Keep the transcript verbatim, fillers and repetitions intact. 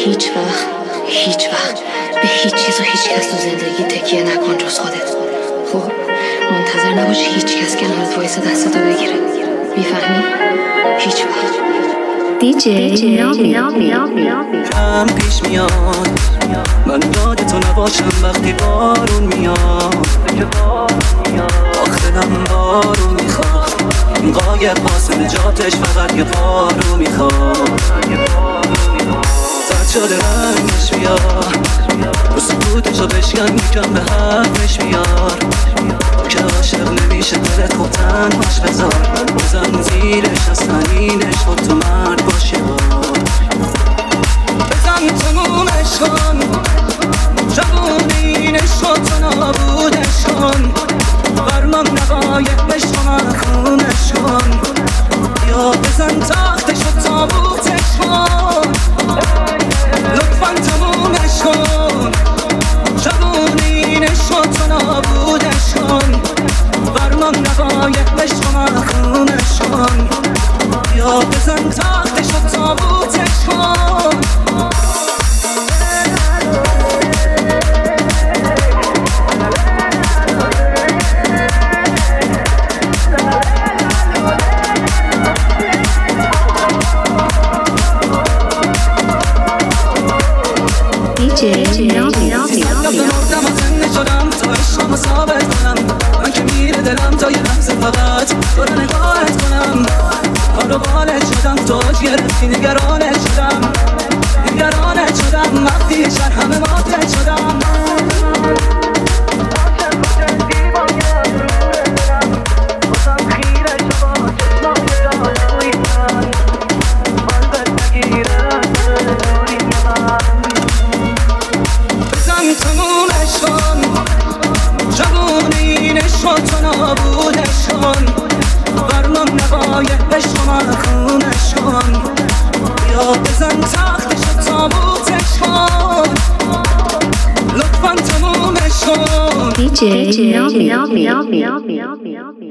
هیچ وقت هیچ وقت به هیچ چیز و هیچ کس تو زندگی تکیه نکن جز خودت. خب منتظر نباش هیچ کس کنارت وایسه دستتو بگیره. میفهمی؟ هیچ وقت. دیجی کم پیش میاد من یاد تو نباشم وقتی بارون میاد. آخه دلم بارون میخواد قایق واسه نجاتش فقط یه بارو میخواد. زرد شده رنگش بیار رو سکوتشو بشکن میکن به حرفش بیار. که عاشق نمیشه دلت خوب تنهاش بذار بزن زیرش از تنینش خود تو مرد باش یار. بزن تمومش کن جوونینش خود تو نابودش کن. فرمان نقایقش تو مرخونش کن یا بزن تختش و تابوتش کن. لطفاً تمومش کن جوونینش خود تو نابودش کن. فرمان نقایقش تو مرخونش کن یا بزن تختش و تابوتش کن. مردم و زنده شدم تا عشقم رو ثابت کنم. من که میره دلم تا یه لحظه فقط تو رو نگاهت کنم. حال و بالت شدم تو گرفتی نگرانت شدم نگرانت شدم وقتی شر همه ماتت شدم. تو نابودش کن فرمان نقایقش تو مرخونش کن یا بزن تختش و تابوتش کن. لطفاً تمومش کن. دیجی